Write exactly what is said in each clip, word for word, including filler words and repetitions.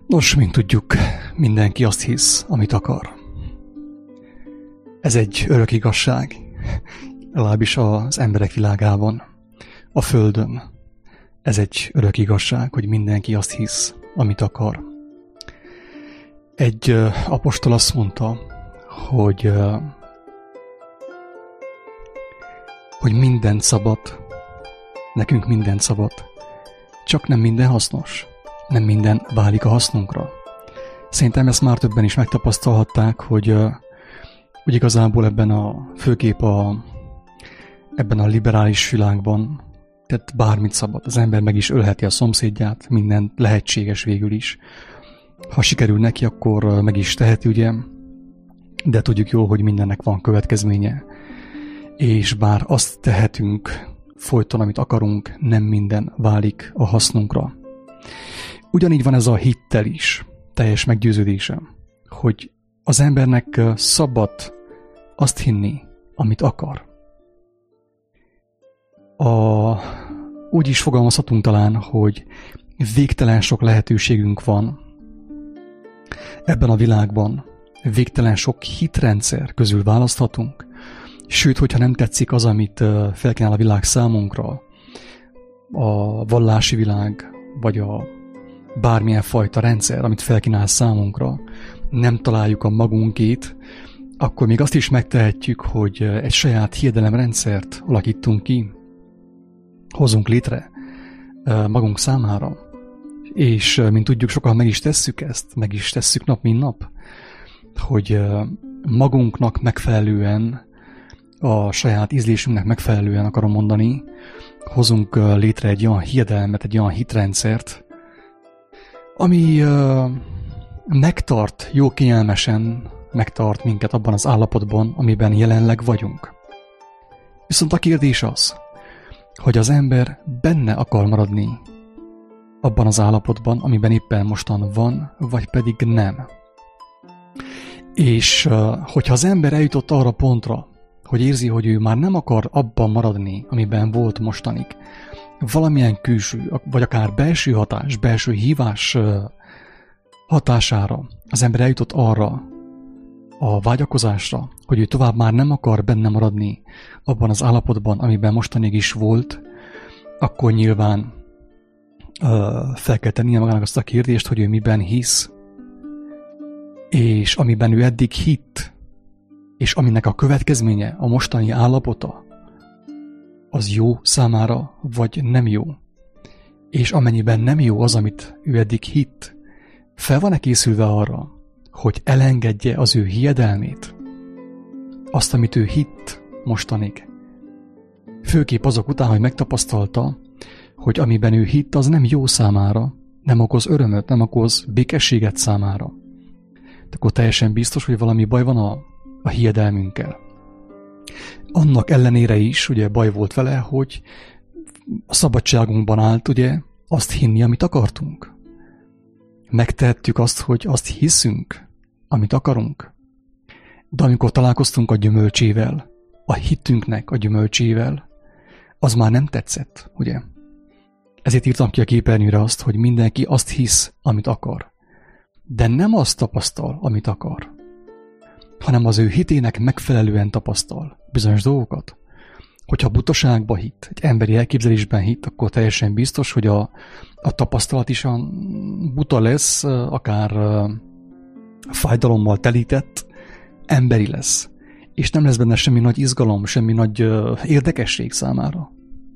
Nos, mint tudjuk, mindenki azt hisz, amit akar. Ez egy örök igazság, legalábbis az emberek világában, a Földön. Ez egy örök igazság, hogy mindenki azt hisz, amit akar. Egy apostol azt mondta, hogy, hogy mindent szabad, nekünk mindent szabad, csak nem minden hasznos, nem minden válik a hasznunkra. Szerintem ezt már többen is megtapasztalhatták, hogy, hogy igazából ebben a főképp a, ebben a liberális világban, tehát bármit szabad, az ember meg is ölheti a szomszédját, minden lehetséges végül is. Ha sikerül neki, akkor meg is teheti, ugye, de tudjuk jól, hogy mindennek van következménye. És bár azt tehetünk folyton, amit akarunk, nem minden válik a hasznunkra. Ugyanígy van ez a hittel is, teljes meggyőződésem, hogy az embernek szabad azt hinni, amit akar. A, úgy is fogalmazhatunk talán, hogy végtelen sok lehetőségünk van ebben a világban, végtelen sok hitrendszer közül választhatunk, sőt, hogyha nem tetszik az, amit felkínál a világ számunkra, a vallási világ, vagy a bármilyen fajta rendszer, amit felkínál számunkra, nem találjuk a magunkét, akkor még azt is megtehetjük, hogy egy saját hiedelemrendszert alakítunk ki, hozunk létre magunk számára. És mint tudjuk, sokan meg is tesszük ezt, meg is tesszük nap, mint nap, hogy magunknak megfelelően, a saját ízlésünknek megfelelően akarom mondani, hozunk létre egy olyan hiedelmet, egy olyan hitrendszert, ami megtart, jó kényelmesen megtart minket abban az állapotban, amiben jelenleg vagyunk. Viszont a kérdés az, hogy az ember benne akar maradni abban az állapotban, amiben éppen mostan van, vagy pedig nem. És hogyha az ember eljutott arra pontra, hogy érzi, hogy ő már nem akar abban maradni, amiben volt mostanig, valamilyen külső, vagy akár belső hatás, belső hívás hatására az ember eljutott arra a vágyakozásra, hogy ő tovább már nem akar benne maradni abban az állapotban, amiben mostanig is volt, akkor nyilván fel kell tennie magának azt a kérdést, hogy ő miben hisz, és amiben ő eddig hitt, és aminek a következménye, a mostani állapota, az jó számára, vagy nem jó. És amennyiben nem jó az, amit ő eddig hitt, fel van-e készülve arra, hogy elengedje az ő hiedelmét, azt, amit ő hitt mostanig. Főképp azok után, hogy megtapasztalta, hogy amiben ő hitt, az nem jó számára, nem okoz örömöt, nem okoz békességet számára. De akkor teljesen biztos, hogy valami baj van a, a hiedelmünkkel. Annak ellenére is, ugye baj volt vele, hogy a szabadságunkban állt, ugye, azt hinni, amit akartunk. Megtehettük azt, hogy azt hiszünk, amit akarunk. De amikor találkoztunk a gyümölcsével, a hitünknek a gyümölcsével, az már nem tetszett, ugye? Ezért írtam ki a képernyőre azt, hogy mindenki azt hisz, amit akar. De nem azt tapasztal, amit akar, hanem az ő hitének megfelelően tapasztal bizonyos dolgokat. Hogyha butaságba hitt, egy emberi elképzelésben hitt, akkor teljesen biztos, hogy a, a tapasztalat is a buta lesz, akár fájdalommal telített, emberi lesz. És nem lesz benne semmi nagy izgalom, semmi nagy érdekesség számára.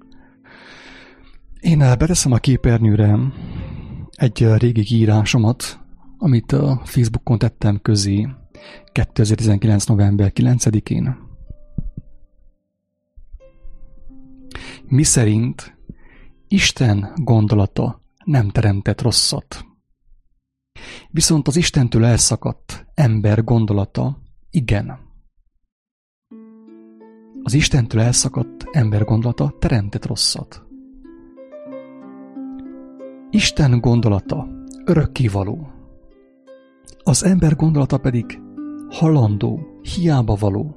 Én beteszem a képernyőre egy régi írásomat, amit a Facebookon tettem közé kétezer-tizenkilenc. november kilencedikén. Miszerint Isten gondolata nem teremtett rosszat. Viszont az Istentől elszakadt ember gondolata igen. Az Istentől elszakadt ember gondolata teremtett rosszat. Isten gondolata örökkévaló. Az ember gondolata pedig halandó, hiába való.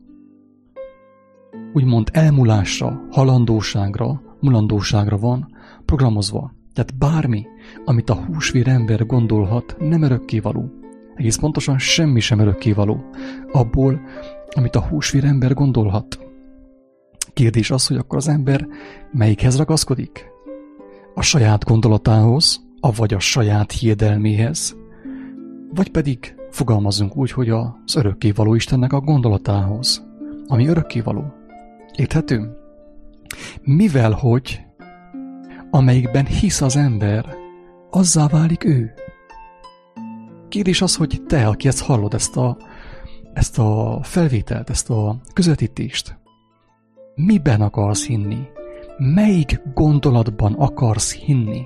Úgymond elmúlásra, halandóságra, mulandóságra van programozva. Tehát bármi, amit a húsvér ember gondolhat, nem örökkévaló. Egész pontosan semmi sem örökkévaló abból, amit a húsvér ember gondolhat. Kérdés az, hogy akkor az ember melyikhez ragaszkodik? A saját gondolatához, avagy a saját hiedelméhez, vagy pedig fogalmazunk úgy, hogy az örökkévaló Istennek a gondolatához, ami örökkévaló. Érthető? Mivel, hogy amelyikben hisz az ember, azzá válik ő. Kérdés az, hogy te, aki ezt hallod, ezt a, ezt a felvételt, ezt a közvetítést, miben akarsz hinni? Melyik gondolatban akarsz hinni?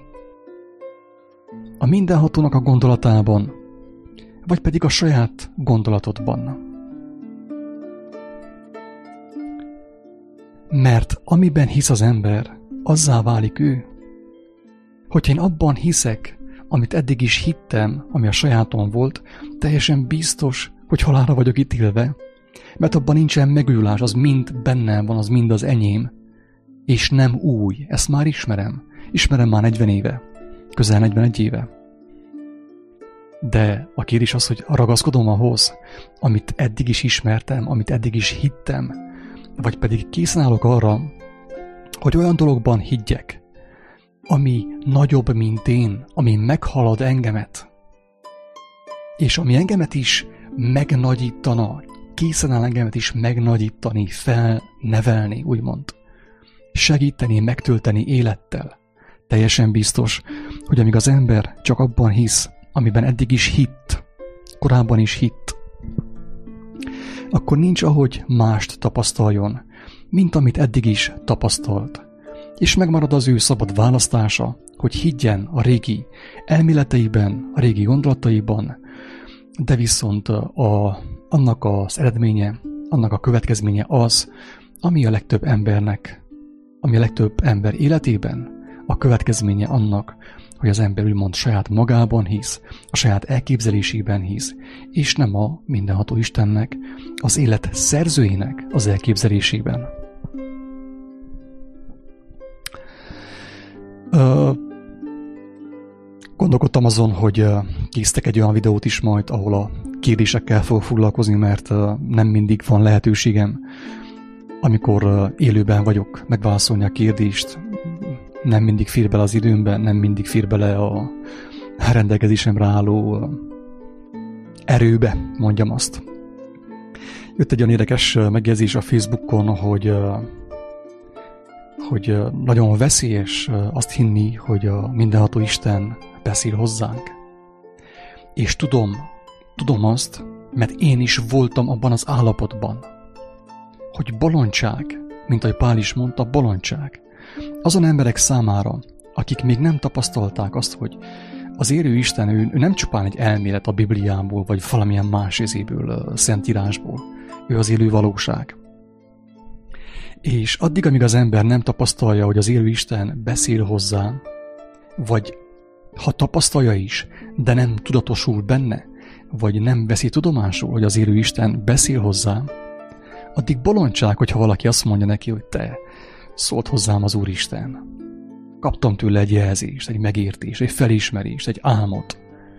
A mindenhatónak a gondolatában, vagy pedig a saját gondolatodban? Mert amiben hisz az ember, azzá válik ő. Hogyha én abban hiszek, amit eddig is hittem, ami a sajátom volt, teljesen biztos, hogy halálra vagyok ítélve, mert abban nincsen megújulás, az mind bennem van, az mind az enyém, és nem új, ezt már ismerem. Ismerem már negyven éve, közel negyvenegy éve. De a kérdés az, hogy ragaszkodom ahhoz, amit eddig is ismertem, amit eddig is hittem, vagy pedig készen állok arra, hogy olyan dologban higgyek, ami nagyobb, mint én, ami meghalad engemet, és ami engemet is megnagyítana, készen áll engemet is megnagyítani, felnevelni, úgymond. Segíteni, megtölteni élettel. Teljesen biztos, hogy amíg az ember csak abban hisz, amiben eddig is hitt, korábban is hitt, akkor nincs ahogy mást tapasztaljon, mint amit eddig is tapasztalt. És megmarad az ő szabad választása, hogy higgyen a régi elméleteiben, a régi gondolataiban, de viszont a, annak az eredménye, annak a következménye az, ami a legtöbb embernek, ami a legtöbb ember életében a következménye annak, hogy az ember úgymond saját magában hisz, a saját elképzelésében hisz, és nem a mindenható Istennek, az élet szerzőjének az elképzelésében. Ö, gondolkodtam azon, hogy készítek egy olyan videót is majd, ahol a kérdésekkel fogok foglalkozni, mert nem mindig van lehetőségem, amikor élőben vagyok, megválaszolni a kérdést. Nem mindig fér bele az időmben, nem mindig fér bele a rendelkezésemre álló erőbe, mondjam azt. Jött egy olyan érdekes megjegyzés a Facebookon, hogy, hogy nagyon veszélyes azt hinni, hogy a mindenható Isten beszél hozzánk. És tudom, tudom azt, mert én is voltam abban az állapotban, hogy bolondság, mint ahogy Pál is mondta, bolondság. Azon emberek számára, akik még nem tapasztalták azt, hogy az élő Isten, ő, ő nem csupán egy elmélet a Bibliából, vagy valamilyen más izéből, szentírásból. Ő az élő valóság. És addig, amíg az ember nem tapasztalja, hogy az élő Isten beszél hozzá, vagy ha tapasztalja is, de nem tudatosul benne, vagy nem veszi tudomásul, hogy az élő Isten beszél hozzá, addig bolondság, hogyha valaki azt mondja neki, hogy te, szólt hozzám az Úristen. Kaptam tőle egy jelzést, egy megértést, egy felismerést, egy álmot.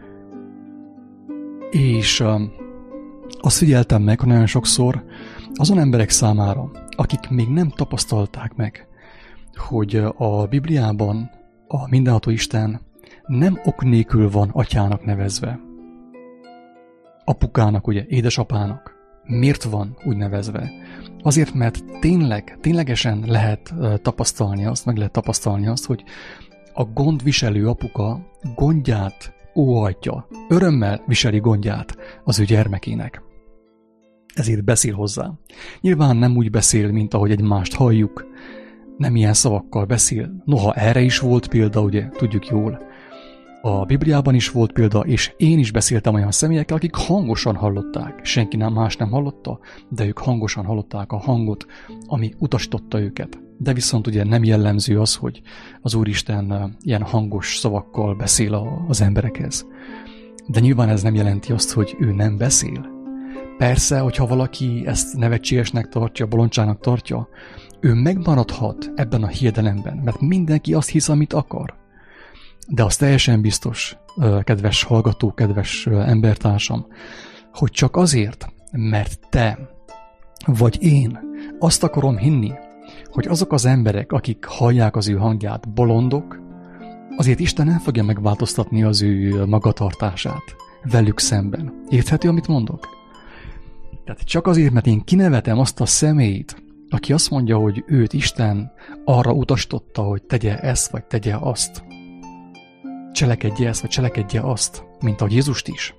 És um, azt figyeltem meg, hogy nagyon sokszor azon emberek számára, akik még nem tapasztalták meg, hogy a Bibliában a mindenható Isten nem ok nélkül van atyának nevezve. Apukának, ugye, édesapának. Miért van úgy nevezve? Azért, mert tényleg, ténylegesen lehet tapasztalni azt, meg lehet tapasztalni azt, hogy a gondviselő apuka gondját óhajtja, örömmel viseli gondját az ő gyermekének. Ezért beszél hozzá. Nyilván nem úgy beszél, mint ahogy egymást halljuk, nem ilyen szavakkal beszél. Noha erre is volt példa, ugye, tudjuk jól. A Bibliában is volt példa, és én is beszéltem olyan személyekkel, akik hangosan hallották. Senki nem más nem hallotta, de ők hangosan hallották a hangot, ami utasította őket. De viszont ugye nem jellemző az, hogy az Úristen ilyen hangos szavakkal beszél az emberekhez. De nyilván ez nem jelenti azt, hogy ő nem beszél. Persze, hogyha valaki ezt nevetségesnek tartja, bolondságnak tartja, ő megmaradhat ebben a hiedelemben, mert mindenki azt hisz, amit akar. De az teljesen biztos, kedves hallgató, kedves embertársam, hogy csak azért, mert te vagy én azt akarom hinni, hogy azok az emberek, akik hallják az ő hangját, bolondok, azért Isten nem fogja megváltoztatni az ő magatartását velük szemben. Érthető, amit mondok? Tehát csak azért, mert én kinevetem azt a személyt, aki azt mondja, hogy őt Isten arra utasította, hogy tegye ezt, vagy tegye azt. Cselekedje ezt, vagy cselekedje azt, mint ahogy Jézust is.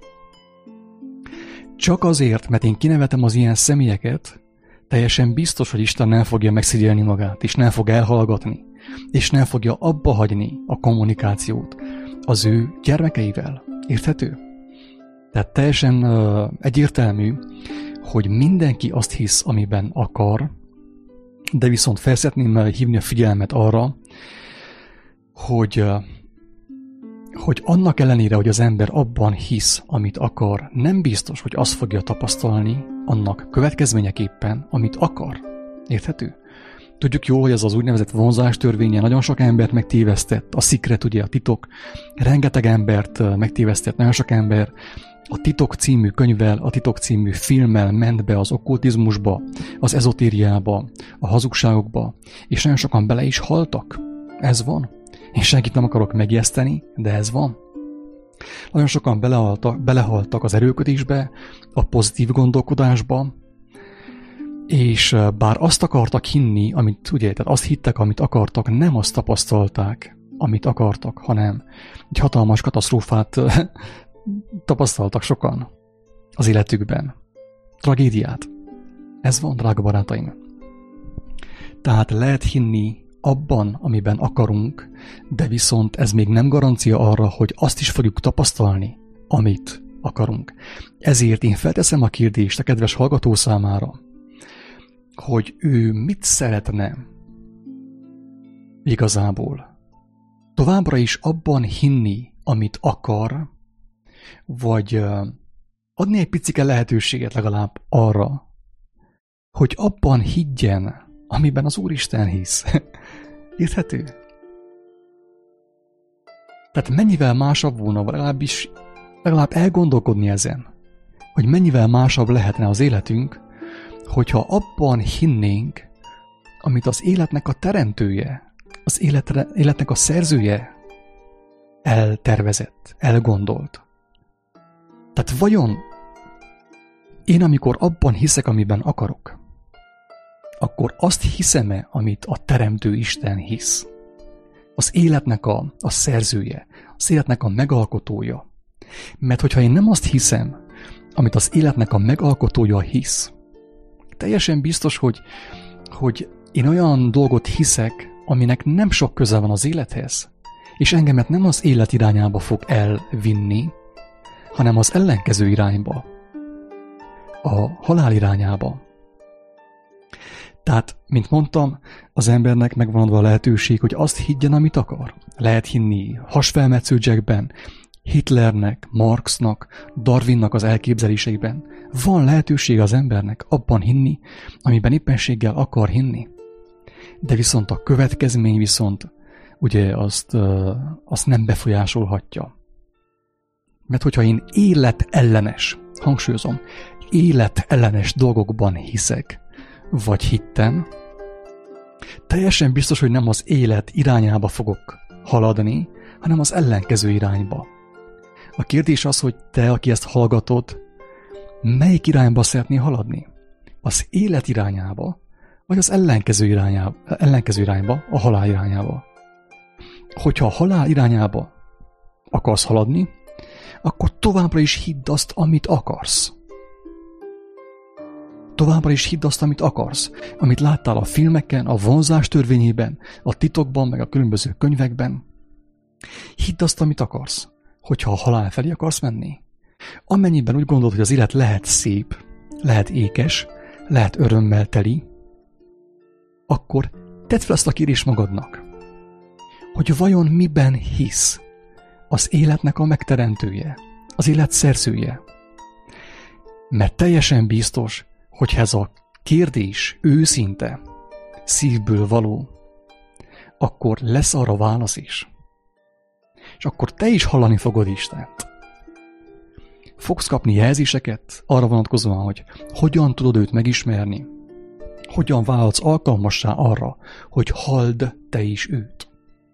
Csak azért, mert én kinevetem az ilyen személyeket, teljesen biztos, hogy Isten nem fogja megszégyelni magát, és nem fog elhallgatni, és nem fogja abba hagyni a kommunikációt az ő gyermekeivel. Érthető? Tehát teljesen uh, egyértelmű, hogy mindenki azt hisz, amiben akar, de viszont fel szeretném hívni a figyelmet arra, hogy, uh, hogy annak ellenére, hogy az ember abban hisz, amit akar, nem biztos, hogy azt fogja tapasztalni annak következményeképpen, amit akar. Érthető? Tudjuk jól, hogy ez az úgynevezett vonzás törvénye nagyon sok embert megtévesztett, a Secret, ugye a titok, rengeteg embert megtévesztett, nagyon sok ember a Titok című könyvvel, a Titok című filmmel ment be az okkultizmusba, az ezotériába, a hazugságokba, és nagyon sokan bele is haltak. Ez van. Én senkit nem akarok megijeszteni, de ez van. Nagyon sokan belehaltak, belehaltak az erőködésbe, a pozitív gondolkodásba, és bár azt akartak hinni, amit ugye, tehát azt hittek, amit akartak, nem azt tapasztalták, amit akartak, hanem egy hatalmas katasztrófát tapasztaltak sokan az életükben. Tragédiát. Ez van, drága barátaim. Tehát lehet hinni abban, amiben akarunk, de viszont ez még nem garancia arra, hogy azt is fogjuk tapasztalni, amit akarunk. Ezért én felteszem a kérdést a kedves hallgató számára, hogy ő mit szeretne igazából. Továbbra is abban hinni, amit akar, vagy adni egy picike lehetőséget legalább arra, hogy abban higgyen, amiben az Úristen hisz. Érthető? Tehát mennyivel másabb volna, vagy legalábbis legalább elgondolkodni ezen, hogy mennyivel másabb lehetne az életünk, hogyha abban hinnénk, amit az életnek a teremtője, az életre, életnek a szerzője eltervezett, elgondolt. Tehát vajon én, amikor abban hiszek, amiben akarok, akkor azt hiszem-e, amit a teremtő Isten hisz? Az életnek a, a szerzője, az életnek a megalkotója. Mert hogyha én nem azt hiszem, amit az életnek a megalkotója hisz, teljesen biztos, hogy, hogy én olyan dolgot hiszek, aminek nem sok köze van az élethez, és engemet nem az élet irányába fog elvinni, hanem az ellenkező irányba, a halál irányába. Tehát, mint mondtam, az embernek megvan adva a lehetőség, hogy azt higgyen, amit akar. Lehet hinni hasfelmetsző Jackben, Hitlernek, Marxnak, Darwinnak az elképzeléseiben. Van lehetőség az embernek abban hinni, amiben éppenséggel akar hinni. De viszont a következmény viszont ugye azt, azt nem befolyásolhatja. Mert hogyha én életellenes, hangsúlyozom, életellenes dolgokban hiszek, vagy hittem, teljesen biztos, hogy nem az élet irányába fogok haladni, hanem az ellenkező irányba. A kérdés az, hogy te, aki ezt hallgatod, melyik irányba szeretnél haladni? Az élet irányába, vagy az ellenkező irányába, ellenkező irányba, a halál irányába? Hogyha a halál irányába akarsz haladni, akkor továbbra is hidd azt, amit akarsz. Továbbra is hidd azt, amit akarsz, amit láttál a filmeken, a vonzás törvényében, a titokban, meg a különböző könyvekben. Hidd azt, amit akarsz, hogyha a halál felé akarsz menni. Amennyiben úgy gondolod, hogy az élet lehet szép, lehet ékes, lehet örömmel teli, akkor tedd fel azt a kérdést magadnak, hogy vajon miben hisz az életnek a megteremtője, az élet szerzője. Mert teljesen biztos, hogy ez a kérdés őszinte, szívből való, akkor lesz arra válasz is. és akkor te is hallani fogod Istent. Fogsz kapni jelzéseket arra vonatkozóan, hogy hogyan tudod őt megismerni, hogyan válhatsz alkalmassá arra, hogy halld te is őt.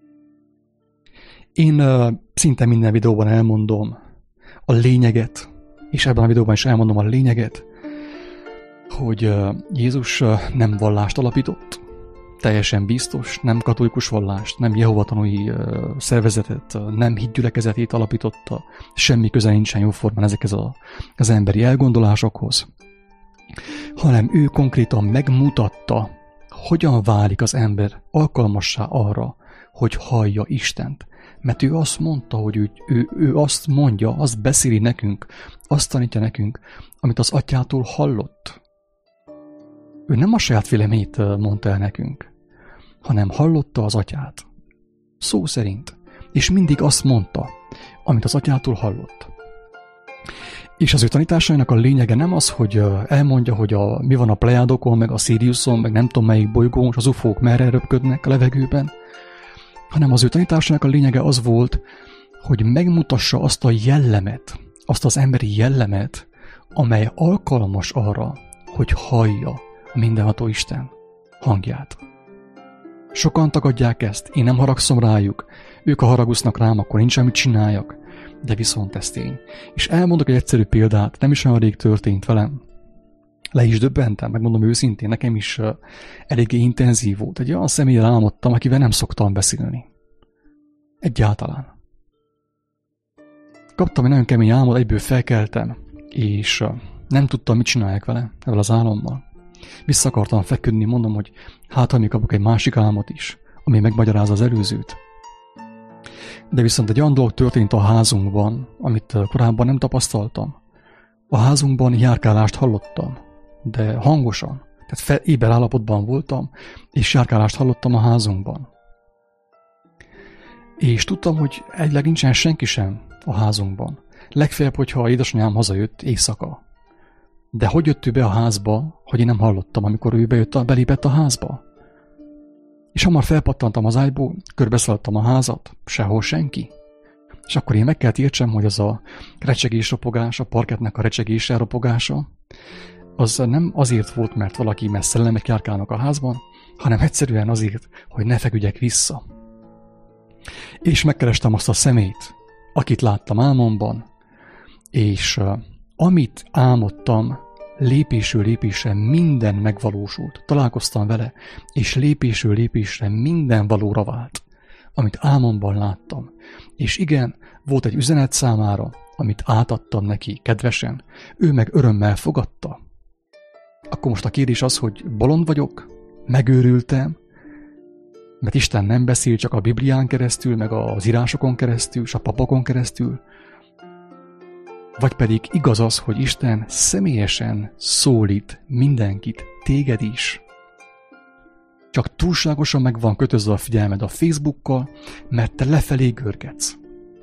Én uh, szinte minden videóban elmondom a lényeget, és ebben a videóban is elmondom a lényeget, hogy uh, Jézus uh, nem vallást alapított, teljesen biztos, nem katolikus vallást, nem Jehova tanúi uh, szervezetet, uh, nem hitgyülekezetét alapította, semmi köze nincsen jóformán ezekhez a, az emberi elgondolásokhoz, hanem ő konkrétan megmutatta, hogyan válik az ember alkalmassá arra, hogy hallja Istent. Mert ő azt mondta, hogy ő, ő, ő azt mondja, azt beszéli nekünk, azt tanítja nekünk, amit az atyától hallott. Ő nem a saját véleményét mondta el nekünk, hanem hallotta az atyát. Szó szerint. És mindig azt mondta, amit az atyától hallott. És az ő tanításainak a lényege nem az, hogy elmondja, hogy a, mi van a Plejádokon, meg a Siriuson, meg nem tudom melyik bolygón, és az ufók merre röpködnek a levegőben, hanem az ő tanításainak a lényege az volt, hogy megmutassa azt a jellemet, azt az emberi jellemet, amely alkalmas arra, hogy hallja a mindenható Isten hangját. Sokan tagadják ezt, én nem haragszom rájuk, ők a haragusznak rám, akkor nincs mit csináljak, de viszont ez tény. És elmondok egy egyszerű példát, nem is olyan rég történt velem. Le is döbbentem, megmondom őszintén, nekem is uh, eléggé intenzív volt. Egy olyan személyre álmodtam, akivel nem szoktam beszélni. Egyáltalán. Kaptam egy nagyon kemény álmot, egyből felkeltem, és uh, nem tudtam, mit csináljak vele, ezzel az álommal. Vissza akartam feküdni, mondom, hogy hát, ha még kapok egy másik álmot is, ami megmagyarázza az előzőt. De viszont egy olyan dolog történt a házunkban, amit uh, korábban nem tapasztaltam. A házunkban járkálást hallottam, de hangosan. Tehát fel, éber állapotban voltam, és járkálást hallottam a házunkban. És tudtam, hogy egyleg nincsen senki sem a házunkban. Legfeljebb, hogyha édesanyám hazajött éjszaka. De hogy jött ő be a házba, hogy én nem hallottam, amikor ő bejött, belépett a házba? És hamar felpattantam az ágyból, körbeszaladtam a házat, sehol senki. És akkor én meg kellett értsem, hogy az a recsegés-ropogás, a parkettnek a recsegése, ropogása, az nem azért volt, mert valaki mert szellemek járkálnak a házban, hanem egyszerűen azért, hogy ne feküdjek vissza. És megkerestem azt a szemét, akit láttam álmomban, és uh, amit álmodtam, lépésről lépésre minden megvalósult. Találkoztam vele, és lépésről lépésre minden valóra vált, amit álmomban láttam. És igen, volt egy üzenet számára, amit átadtam neki kedvesen, ő meg örömmel fogadta. Akkor most a kérdés az, hogy bolond vagyok, megőrültem, mert Isten nem beszél csak a Biblián keresztül, meg az írásokon keresztül, és a papokon keresztül, vagy pedig igaz az, hogy Isten személyesen szólít mindenkit, téged is. Csak túlságosan meg van kötözve a figyelmed a Facebookkal, mert te lefelé görgetsz.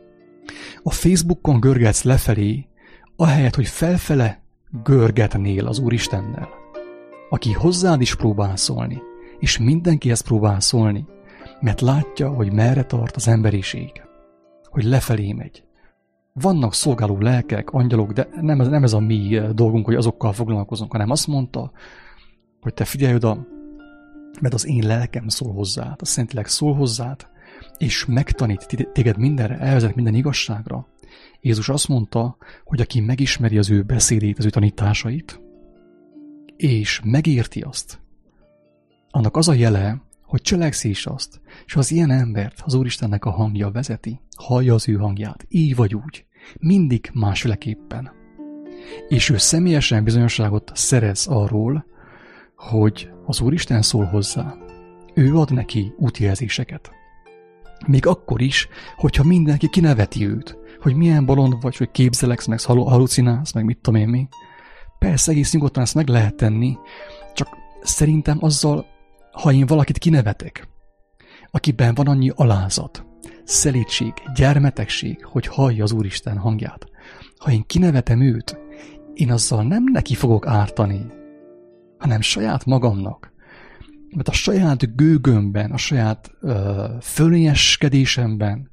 A Facebookon görgetsz lefelé, ahelyett, hogy felfele görgetnél az Úristennel, aki hozzád is próbál szólni, és mindenkihez próbál szólni, mert látja, hogy merre tart az emberiség, hogy lefelé megy. Vannak szolgáló lelkek, angyalok, de nem ez, nem ez a mi dolgunk, hogy azokkal foglalkozunk, hanem azt mondta, hogy te figyelj oda, mert az én lelkem szól hozzád, a Szentlélek szól hozzád, és megtanít téged mindenre, elvezet minden igazságra. Jézus azt mondta, hogy aki megismeri az ő beszédét, az ő tanításait, és megérti azt, annak az a jele, hogy cselekszi is azt, és az ilyen embert az Úristennek a hangja vezeti, hallja az ő hangját, így vagy úgy, mindig másféleképpen. És ő személyesen bizonyosságot szerez arról, hogy az Úristen szól hozzá. Ő ad neki útjelzéseket. Még akkor is, hogyha mindenki kineveti őt, hogy milyen bolond vagy, hogy képzeleksz, meg halucinálsz, meg mit tudom én mi. Persze egész nyugodtan ezt meg lehet tenni, csak szerintem azzal, ha én valakit kinevetek, akiben van annyi alázat, szelídség, gyermetegség, hogy hallja az Úristen hangját. Ha én kinevetem őt, én azzal nem neki fogok ártani, hanem saját magamnak. Mert a saját gőgömben, a saját uh, fölényeskedésemben,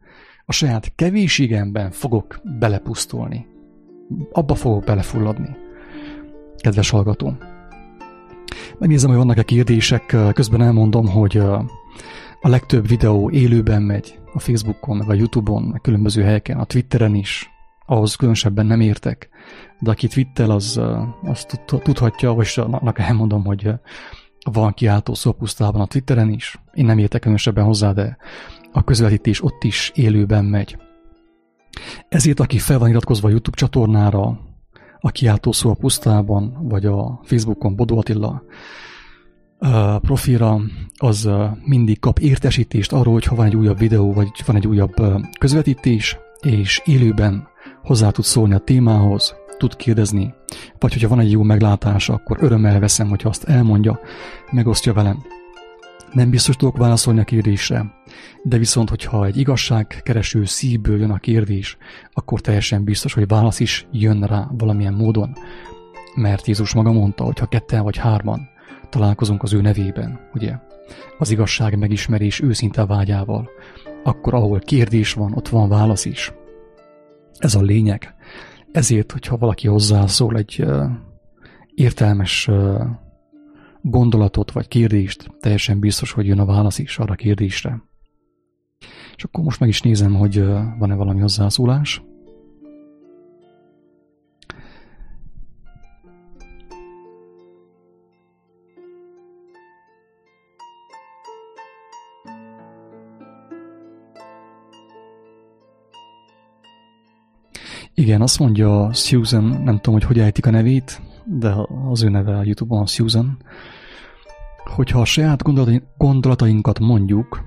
a saját kevéségemben fogok belepusztulni. Abba fogok belefulladni. Kedves hallgató. Megnézem, hogy vannak-e kérdések, közben elmondom, hogy a legtöbb videó élőben megy a Facebookon, meg a YouTube-on, meg különböző helyeken, a Twitteren is. Ahhoz különösebben nem értek, de aki twittel, az, az tudhatja, vagy annak elmondom, hogy van kiáltó szó pusztában a Twitteren is. Én nem értek különösebben hozzá, de a közvetítés ott is élőben megy. Ezért, aki fel van iratkozva a YouTube csatornára, a kiáltó szó a pusztában, vagy a Facebookon Bodó Attila profilra, az mindig kap értesítést arról, hogy ha van egy újabb videó, vagy van egy újabb közvetítés, és élőben hozzá tud szólni a témához, tud kérdezni, vagy hogyha van egy jó meglátása, akkor örömmel veszem, hogyha azt elmondja, megosztja velem. Nem biztos tudok válaszolni a kérdésre, de viszont, hogyha egy igazságkereső szívből jön a kérdés, akkor teljesen biztos, hogy válasz is jön rá valamilyen módon. Mert Jézus maga mondta, hogy ha ketten vagy hárman találkozunk az ő nevében, ugye, az igazság megismerés őszinte vágyával, akkor ahol kérdés van, ott van válasz is. Ez a lényeg. Ezért, hogyha valaki hozzászól egy uh, értelmes uh, gondolatot vagy kérdést, teljesen biztos, hogy jön a válasz is arra a kérdésre. És akkor most meg is nézem, hogy uh, van-e valami hozzászólás. Igen, azt mondja Susan, nem tudom, hogy hogy ejtik a nevét, de az ő neve a YouTube-on Susan, hogyha a saját gondolatainkat mondjuk,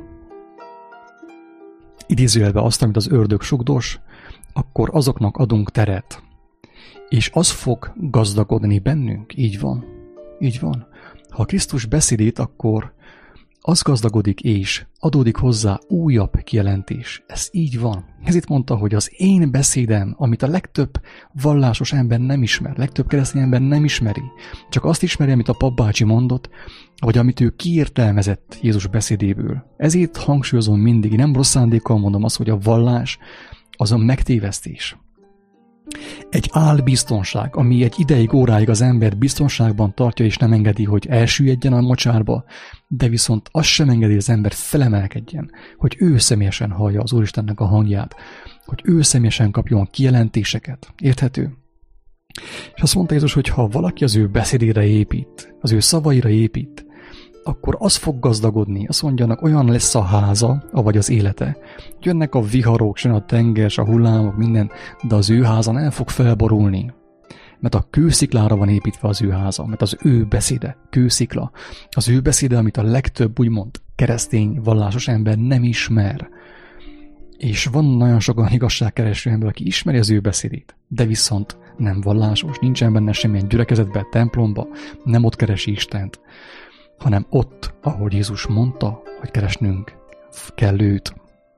idézőjelben azt, amit az ördög sugdos, akkor azoknak adunk teret. És az fog gazdagodni bennünk. Így van. Így van. Ha Krisztus beszédét, akkor az gazdagodik és adódik hozzá újabb kijelentés. Ez így van. Ezért mondta, hogy az én beszédem, amit a legtöbb vallásos ember nem ismer, legtöbb keresztény ember nem ismeri, csak azt ismeri, amit a papbácsi mondott, vagy amit ő kiértelmezett Jézus beszédéből. Ezért hangsúlyozom mindig, nem rossz szándékkal mondom azt, hogy a vallás az a megtévesztés. Egy álbiztonság, ami egy ideig, óráig az embert biztonságban tartja, és nem engedi, hogy elsüllyedjen a mocsárba, de viszont azt sem engedi, hogy az ember felemelkedjen, hogy ő személyesen hallja az Úristennek a hangját, hogy ő személyesen kapjon kijelentéseket. Érthető? És azt mondta Jézus, hogy ha valaki az ő beszédére épít, az ő szavaira épít, akkor az fog gazdagodni. Azt mondjanak, olyan lesz a háza, avagy az élete. Jönnek a viharok, jön a tenger, a hullámok, minden, de az ő háza nem fog felborulni. Mert a kősziklára van építve az ő háza, mert az ő beszéde, kőszikla. Az ő beszéde, amit a legtöbb, úgymond keresztény, vallásos ember nem ismer. És van nagyon sok olyan igazságkereső ember, aki ismeri az ő beszédét, de viszont nem vallásos, nincsen benne semmilyen gyülekezetben, templomba, nem ott keresi Istent, hanem ott, ahol Jézus mondta, hogy keresnünk kell őt.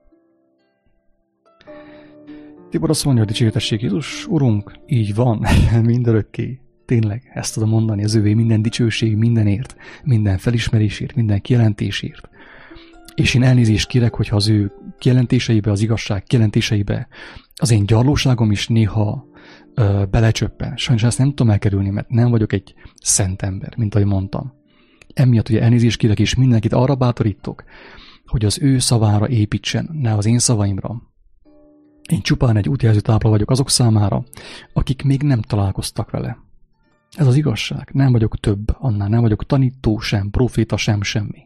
Tibor azt mondja, hogy dicsértessék Jézus, Urunk, így van, mindörökké. Tényleg, ezt tudom mondani, az ővé minden dicsőség, mindenért, minden felismerésért, minden kijelentésért. És én elnézést kérek, hogyha az ő kijelentéseibe, az igazság kijelentéseibe az én gyarlóságom is néha ö, belecsöppen. Sajnos ezt nem tudom elkerülni, mert nem vagyok egy szent ember, mint ahogy mondtam. Emiatt ugye elnézést kérek, és mindenkit arra bátorítok, hogy az ő szavára építsen, ne az én szavaimra. Én csupán egy útjelző tábla vagyok azok számára, akik még nem találkoztak vele. Ez az igazság. Nem vagyok több annál, nem vagyok tanító sem, proféta sem, semmi.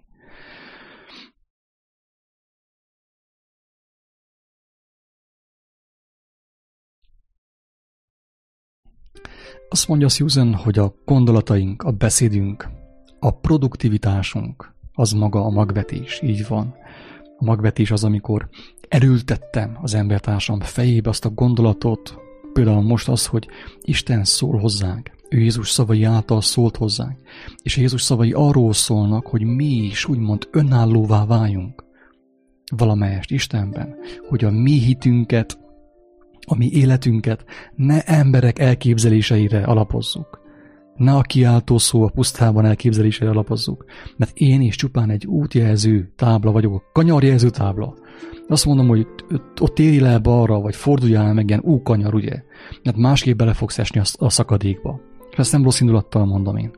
Azt mondja Susan, hogy a gondolataink, a beszédünk, a produktivitásunk, az maga a magvetés, így van. A magvetés az, amikor elültettem az embertársam fejébe azt a gondolatot, például most az, hogy Isten szól hozzánk, ő Jézus szavai által szólt hozzánk, és Jézus szavai arról szólnak, hogy mi is úgymond önállóvá váljunk valamelyest Istenben, hogy a mi hitünket, a mi életünket ne emberek elképzeléseire alapozzuk, Ne a kiáltó szó a pusztában elképzelésére alapozzuk, mert én is csupán egy útjelző tábla vagyok, kanyarjelző tábla. Azt mondom, hogy ott éri le balra, vagy forduljál meg ilyen ú kanyar, ugye? Mert másképp bele fogsz esni a szakadékba. És ezt nem rossz indulattal mondom én.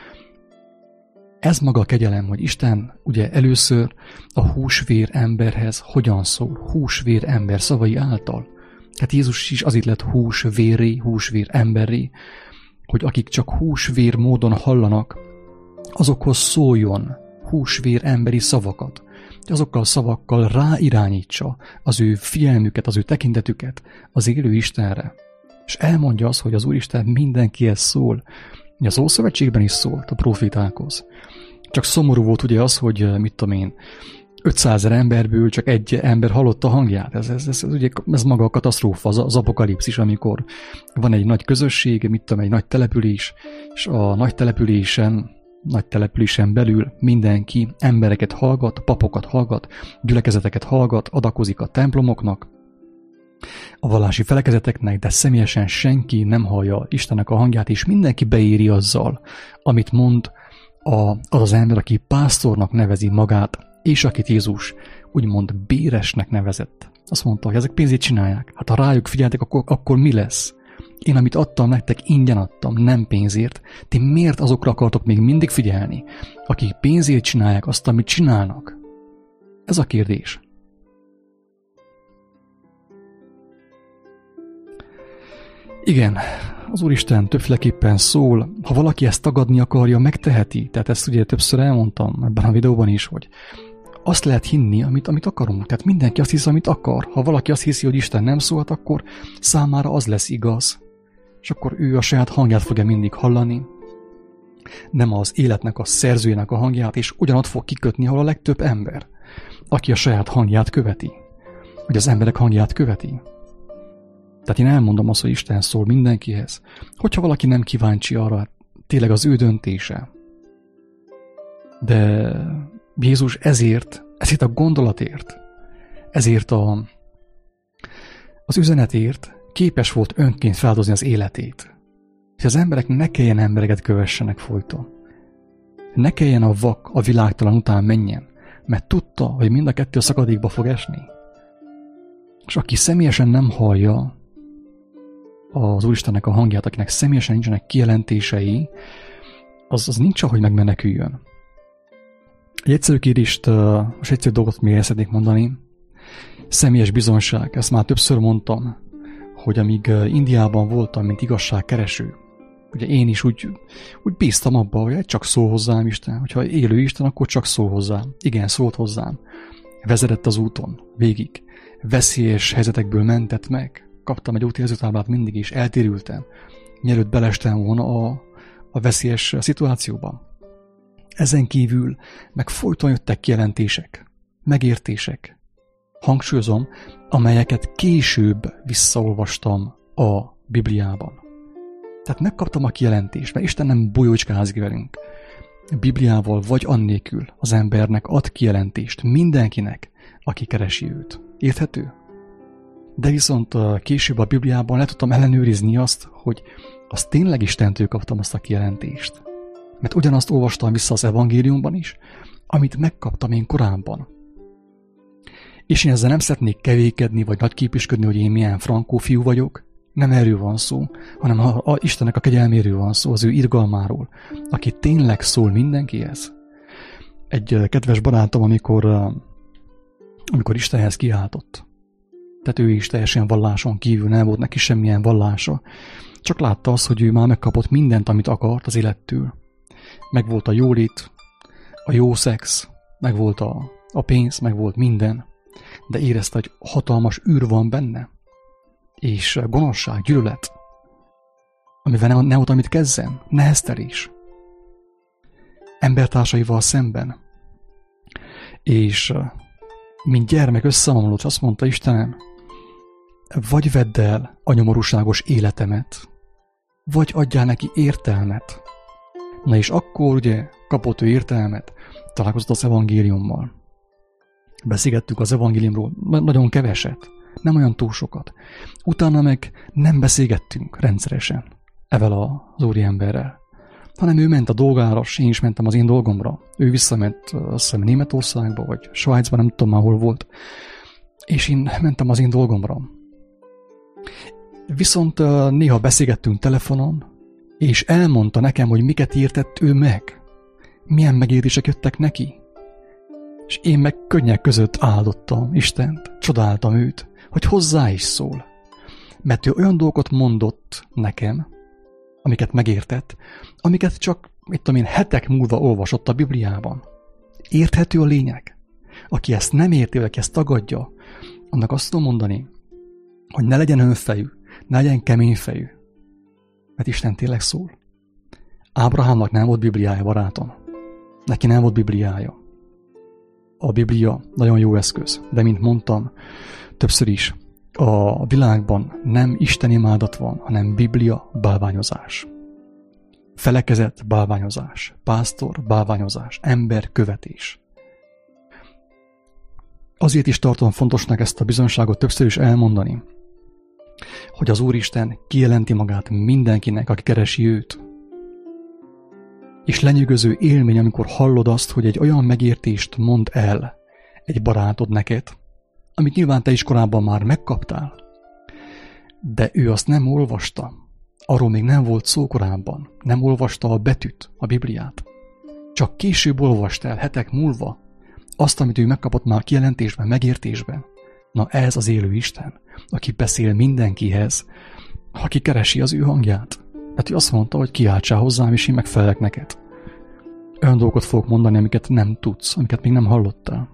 Ez maga a kegyelem, hogy Isten ugye először a húsvér emberhez hogyan szól, húsvér ember szavai által. Hát Jézus is azért lett húsvérré, húsvér emberré, hogy akik csak húsvér módon hallanak, azokhoz szóljon húsvér emberi szavakat. Azokkal a szavakkal ráirányítsa az ő figyelmüket, az ő tekintetüket az élő Istenre. És elmondja azt, hogy az Úristen mindenkihez szól, az Ószövetségben is szólt a profétákhoz. Csak szomorú volt ugye az, hogy mit tudom én, ötszázezer emberből csak egy ember hallotta a hangját. Ez, ez, ez, ez, ugye, ez maga a katasztrófa, az, az apokalipszis, amikor van egy nagy közösség, mit tudom, egy nagy település, és a nagy településen, nagy településen belül mindenki embereket hallgat, papokat hallgat, gyülekezeteket hallgat, adakozik a templomoknak, a vallási felekezeteknek, de személyesen senki nem hallja Istennek a hangját, és mindenki beéri azzal, amit mond a, az az ember, aki pásztornak nevezi magát, és akit Jézus úgymond béresnek nevezett. Azt mondta, hogy ezek pénzét csinálják. Hát ha rájuk figyeltek, akkor, akkor mi lesz? Én, amit adtam nektek, ingyen adtam, nem pénzért. Ti miért azokra akartok még mindig figyelni, akik pénzért csinálják azt, amit csinálnak? Ez a kérdés. Igen, az Úristen többféleképpen szól. Ha valaki ezt tagadni akarja, megteheti. Tehát ezt ugye többször elmondtam ebben a videóban is, hogy azt lehet hinni, amit, amit akarunk. Tehát mindenki azt hiszi, amit akar. Ha valaki azt hiszi, hogy Isten nem szólt, akkor számára az lesz igaz. És akkor ő a saját hangját fogja mindig hallani. Nem az életnek, a szerzőjének a hangját, és ugyanott fog kikötni, ahol a legtöbb ember, aki a saját hangját követi. Vagy az emberek hangját követi. Tehát én elmondom azt, hogy Isten szól mindenkihez. Hogyha valaki nem kíváncsi arra, tényleg az ő döntése. De Jézus ezért, ezért a gondolatért, ezért a, az üzenetért képes volt önként feláldozni az életét. És az emberek ne kelljen embereket kövessenek folyton. Ne kelljen a vak a világtalan után menjen, mert tudta, hogy mind a kettő a szakadékba fog esni. És aki személyesen nem hallja az Úristennek a hangját, akinek személyesen nincsenek kijelentései, az, az nincs, ahogy megmeneküljön. Egy egyszerű kérdést, most egyszerű dolgot még el szeretnék mondani. Személyes bizonyság, ezt már többször mondtam, hogy amíg Indiában voltam, mint igazságkereső, ugye én is úgy, úgy bíztam abba, hogy csak szól hozzám Isten, hogyha élő Isten, akkor csak szól hozzám. Igen, szólt hozzám. Vezetett az úton, végig. Veszélyes helyzetekből mentett meg. Kaptam egy útjelzőtáblát mindig is, eltérültem. Mielőtt belestem volna a, a veszélyes szituációban. Ezen kívül meg folyton jöttek kijelentések, megértések. Hangsúlyozom, amelyeket később visszaolvastam a Bibliában. Tehát megkaptam a kijelentést, mert Isten nem bujócskázik velünk. A Bibliával vagy annélkül az embernek ad kijelentést mindenkinek, aki keresi őt. Érthető? De viszont később a Bibliában le tudtam ellenőrizni azt, hogy azt tényleg Istentől kaptam azt a kijelentést. Mert ugyanazt olvastam vissza az evangéliumban is, amit megkaptam én korábban. És én ezzel nem szeretnék kevékedni, vagy nagyképűsködni, hogy én milyen frankó fiú vagyok. Nem erről van szó, hanem a, a Istennek a kegyelméről van szó, az ő irgalmáról, aki tényleg szól mindenkihez. Egy kedves barátom, amikor, amikor Istenhez kiáltott. Tehát ő is teljesen valláson kívül nem volt neki semmilyen vallása. Csak látta azt, hogy ő már megkapott mindent, amit akart az élettől. Megvolt a jólét, a jó szex, megvolt a, a pénz, megvolt minden. De érezte, hogy hatalmas űr van benne. És gonoszság, gyűlölet, amivel nem, nem volt, amit kezden, neheztelés. Embertársaival szemben. És mint gyermek összeomlott, és azt mondta Istenem, vagy vedd el a nyomorúságos életemet, vagy adjál neki értelmet. Na és akkor ugye kapott ő értelmet, találkozott az evangéliummal. Beszélgettük az evangéliumról nagyon keveset, nem olyan túl sokat. Utána meg nem beszélgettünk rendszeresen evel az úriemberrel. hanem ő ment a dolgára, és én is mentem az én dolgomra. Ő visszament, azt hiszem, Németországba, vagy Svájcba, nem tudom már hol volt, és én mentem az én dolgomra. Viszont néha beszélgettünk telefonon, és elmondta nekem, hogy miket értett ő meg, milyen megértések jöttek neki. És én meg könnyek között áldottam Istent, csodáltam őt, hogy hozzá is szól. Mert ő olyan dolgokat mondott nekem, amiket megértett, amiket csak, mit tudom én, hetek múlva olvasott a Bibliában. Érthető a lényeg. Aki ezt nem érti, aki ezt tagadja, annak azt tudom mondani, hogy ne legyen önfejű, ne legyen keményfejű. Mert Isten tényleg szól. Ábrahámnak nem volt Bibliája, barátom. Neki nem volt Bibliája. A Biblia nagyon jó eszköz, de mint mondtam többször is, a világban nem Isten imádat van, hanem Biblia bálványozás. Felekezett bálványozás, pásztor bálványozás, ember követés. Azért is tartom fontosnak ezt a bizonyságot többször is elmondani, hogy az Úristen kijelenti magát mindenkinek, aki keresi őt. És lenyűgöző élmény, amikor hallod azt, hogy egy olyan megértést mond el egy barátod neked, amit nyilván te is korábban már megkaptál, de ő azt nem olvasta. Arról még nem volt szó korábban. Nem olvasta a betűt, a Bibliát. Csak később olvast el, hetek múlva, azt, amit ő megkapott már kijelentésben, megértésben. Na ez az élő Isten, aki beszél mindenkihez, aki keresi az ő hangját. Hát ő azt mondta, hogy kiáltsál hozzám, és én megfelelek neked. Olyan dolgokat fogok mondani, amiket nem tudsz, amiket még nem hallottál.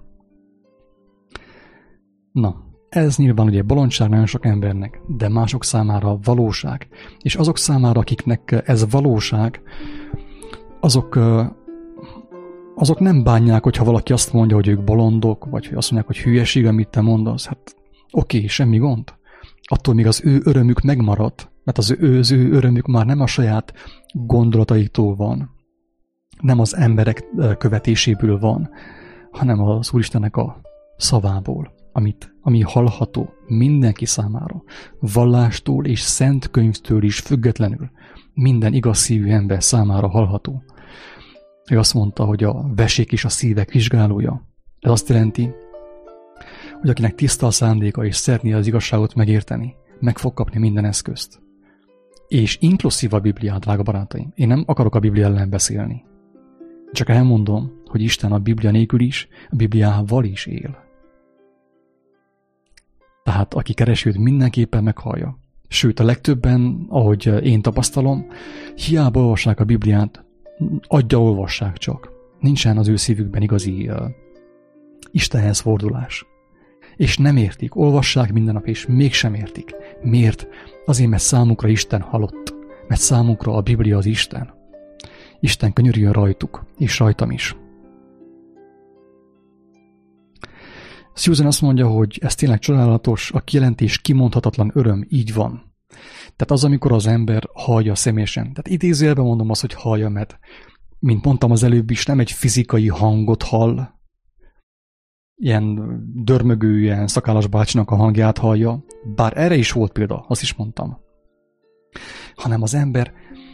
Na, ez nyilván ugye bolondság nagyon sok embernek, de mások számára valóság. És azok számára, akiknek ez valóság, azok, azok nem bánják, hogyha valaki azt mondja, hogy ők bolondok, vagy hogy azt mondják, hogy hülyeség, amit te mondasz. Hát oké, semmi gond. Attól még az ő örömük megmarad, mert az ő, az ő örömük már nem a saját gondolataitól van, nem az emberek követéséből van, hanem az Úristennek a szavából, amit, ami hallható mindenki számára, vallástól és szent könyvtől is függetlenül, minden igaz szívű ember számára hallható. Ő azt mondta, hogy a vesék és a szívek vizsgálója. Ez azt jelenti, hogy akinek tiszta a szándéka és szeretné az igazságot megérteni, meg fog kapni minden eszközt. És inkluszív a Bibliát, drága barátaim. Én nem akarok a Biblia ellen beszélni. Csak elmondom, hogy Isten a Biblia nélkül is, a Bibliával is él. Tehát aki keresi őt, mindenképpen meghallja. Sőt, a legtöbben, ahogy én tapasztalom, hiába olvassák a Bibliát, adja olvassák csak. Nincsen az ő szívükben igazi uh, Istenhez fordulás. És nem értik, olvassák minden nap, és mégsem értik. Miért? Azért, mert számukra Isten halott. Mert számukra a Biblia az Isten. Isten könyörüljön rajtuk, és rajtam is. Susan azt mondja, hogy ez tényleg csodálatos, a kijelentés kimondhatatlan öröm, így van. Tehát az, amikor az ember hallja személyesen. Tehát idézőjelben mondom azt, hogy hallja, mert, mint mondtam az előbb is, nem egy fizikai hangot hall, ilyen dörmögő, ilyen szakállas bácsinak a hangját hallja, bár erre is volt példa, azt is mondtam. Hanem az ember,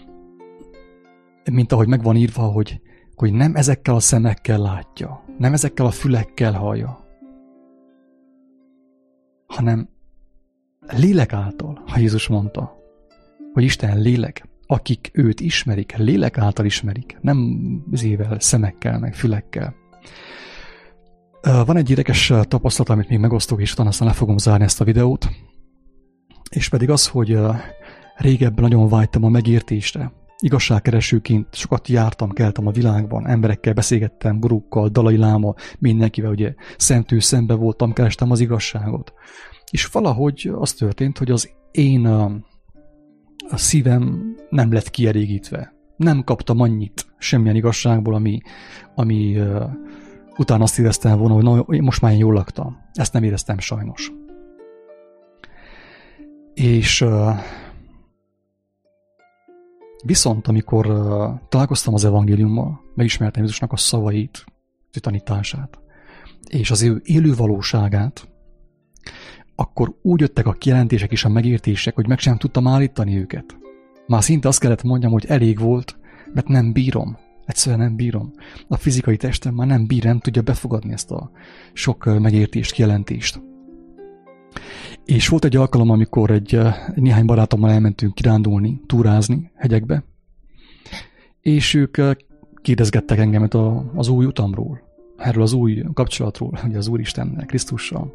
mint ahogy meg van írva, hogy, hogy nem ezekkel a szemekkel látja, nem ezekkel a fülekkel hallja, hanem lélek által, ha Jézus mondta, hogy Isten lélek, akik őt ismerik, lélek által ismerik, nem zével, szemekkel, meg fülekkel. Van egy érdekes tapasztalat, amit még megosztok, és utána aztán le fogom zárni ezt a videót, és pedig az, hogy régebben nagyon vágytam a megértésre. Igazságkeresőként sokat jártam, keltem a világban, emberekkel beszélgettem, gurukkal, Dalai Láma, mindenkivel, ugye szemtől szembe voltam, kerestem az igazságot. És valahogy az történt, hogy az én a, a szívem nem lett kielégítve. Nem kaptam annyit semmilyen igazságból, ami, ami uh, utána azt éreztem volna, hogy na, most már én jól laktam. Ezt nem éreztem sajnos. És uh, viszont, amikor uh, találkoztam az evangéliummal, megismertem Jézusnak a szavait, a tanítását, és az ő élő valóságát, akkor úgy jöttek a kijelentések és a megértések, hogy meg sem tudtam állítani őket. Már szinte azt kellett mondjam, hogy elég volt, mert nem bírom. Egyszerűen nem bírom. A fizikai testem már nem bír, nem tudja befogadni ezt a sok megértést, kijelentést. És volt egy alkalom, amikor egy, egy néhány barátommal elmentünk kirándulni, túrázni hegyekbe, és ők kérdezgettek engemet a, az új utamról, erről az új kapcsolatról, ugye az Úristennel, Krisztussal.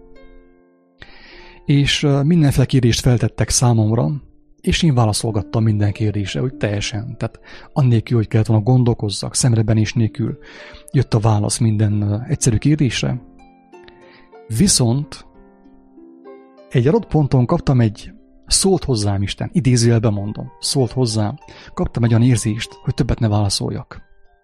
És mindenféle kérdést feltettek számomra, és én válaszolgattam minden kérdésre, hogy teljesen, tehát annélkül, hogy kellett volna gondolkozzak, szemrebenés nélkül jött a válasz minden egyszerű kérdésre. Viszont egy adott ponton kaptam egy szólt hozzám Isten, idézőjelben mondom, szólt hozzám, kaptam egy olyan érzést, hogy többet ne válaszoljak.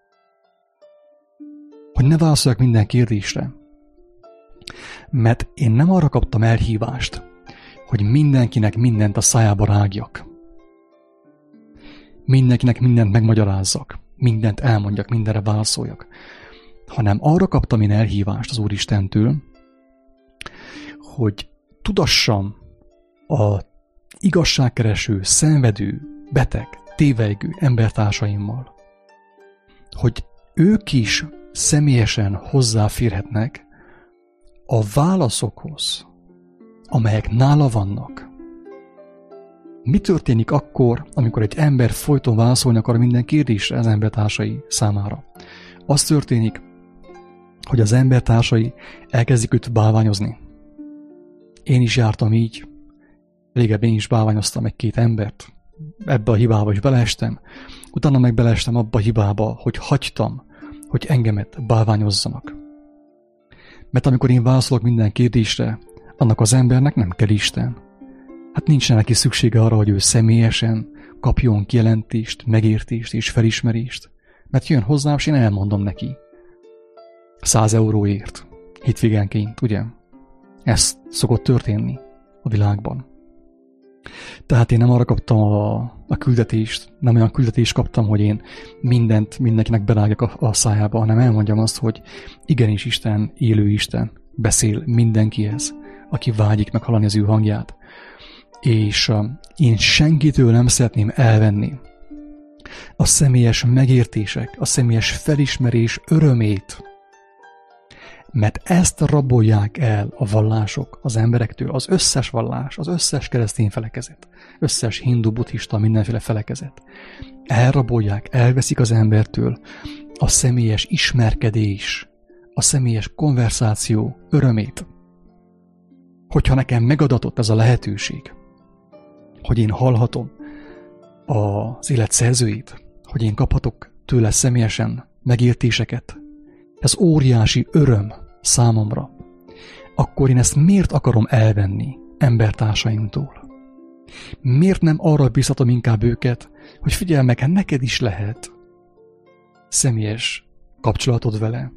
Hogy ne válaszoljak minden kérdésre. Mert én nem arra kaptam elhívást, hogy mindenkinek mindent a szájába rágjak. Mindenkinek mindent megmagyarázzak, mindent elmondjak, mindenre válaszoljak. Hanem arra kaptam én elhívást az Úristentől, hogy tudassam a igazságkereső, szenvedő, beteg, tévejgő embertársaimmal, hogy ők is személyesen hozzáférhetnek a válaszokhoz, amelyek nála vannak. Mi történik akkor, amikor egy ember folyton válaszolni akar minden kérdésre az embertársai számára? Az történik, hogy az embertársai elkezdik őt bálványozni. Én is jártam így, régebben én is bálványoztam egy-két embert, ebbe a hibába is beleestem, utána meg beleestem abba a hibába, hogy hagytam, hogy engemet bálványozzanak. Mert amikor én válaszolok minden kérdésre, annak az embernek nem kell Isten. Hát nincs neki szüksége arra, hogy ő személyesen kapjon kijelentést, megértést és felismerést, mert jön hozzám, és én elmondom neki. Száz euróért, hétvégenként, ugye? Ez szokott történni a világban. Tehát én nem arra kaptam a, a küldetést, nem olyan küldetést kaptam, hogy én mindent mindenkinek berágjak a, a szájába, hanem elmondjam azt, hogy igenis Isten, élő Isten beszél mindenkihez, aki vágyik meghallani az ő hangját. És uh, én senkitől nem szeretném elvenni a személyes megértések, a személyes felismerés örömét, mert ezt rabolják el a vallások az emberektől, az összes vallás, az összes keresztény felekezet, összes hindu, buddhista, mindenféle felekezet. Elrabolják, elveszik az embertől a személyes ismerkedés, a személyes konverzáció örömét. Hogyha nekem megadatott ez a lehetőség, hogy én hallhatom az élet szerzőit, hogy én kaphatok tőle személyesen megértéseket, ez óriási öröm számomra, akkor én ezt miért akarom elvenni embertársaimtól? Miért nem arra bízhatom inkább őket, hogy figyelj meg, neked is lehet személyes kapcsolatod vele,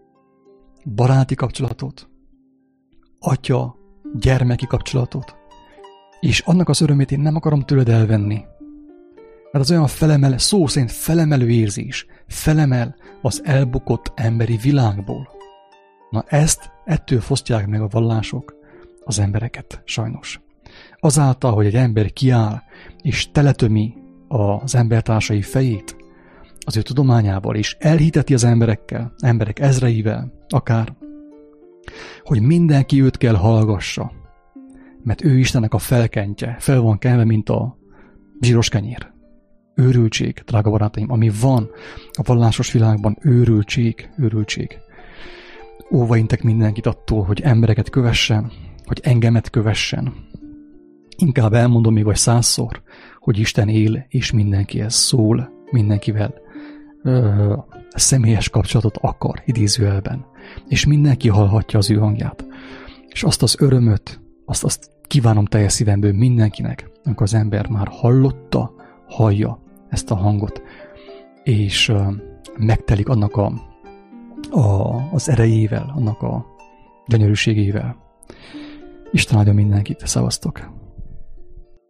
baráti kapcsolatot, atya, gyermeki kapcsolatot, és annak az örömét én nem akarom tőled elvenni. Mert az olyan felemel, szó szerint felemelő érzés, felemel az elbukott emberi világból. Na ezt, ettől fosztják meg a vallások az embereket, sajnos. Azáltal, hogy egy ember kiáll és teletömi az embertársai fejét az ő tudományával, és elhiteti az emberekkel, emberek ezreivel, akár, hogy mindenki őt kell hallgassa, mert ő Istennek a felkentje, fel van kenve, mint a zsíros kenyér. Őrültség, drága barátaim, ami van a vallásos világban, őrültség, őrültség. Óva intek mindenkit attól, hogy embereket kövessen, hogy engemet kövessen. Inkább elmondom még vagy százszor, hogy Isten él, és mindenkihez szól, mindenkivel ö, személyes kapcsolatot akar, idézőjelben. És mindenki hallhatja az ő hangját. És azt az örömöt, azt, azt kívánom teljes szívemből mindenkinek, amikor az ember már hallotta, hallja ezt a hangot, és ö, megtelik annak a, a, az erejével, annak a gyönyörűségével. Isten áldja mindenkit, szevasztok!